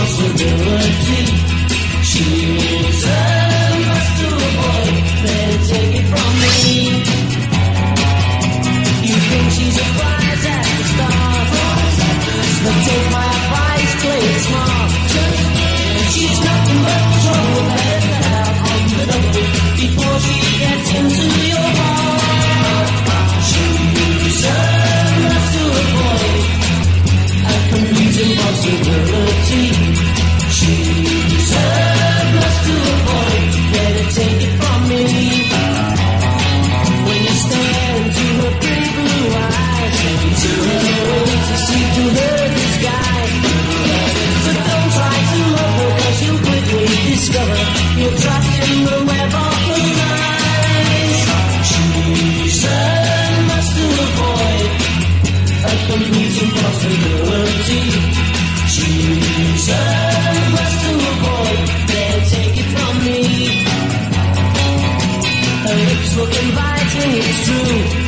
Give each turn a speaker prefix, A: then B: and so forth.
A: impossibility. She's a must to avoid, better take it from me. You think she's a prize at the start, but take my advice, play it smart. She's nothing but trouble, better get out on the double before she gets into your heart. She's a must to avoid, a complete impossibility. She's a must to avoid, better take it from me. When you stare into her pretty blue eyes, to her way to see through her disguise. But don't try to love her, cause you'll quickly discover you're trapped in the web of her lies. She's a must to avoid, a complete impossibility. She's a must to avoid, better take it from me. Her lips look inviting, it's true.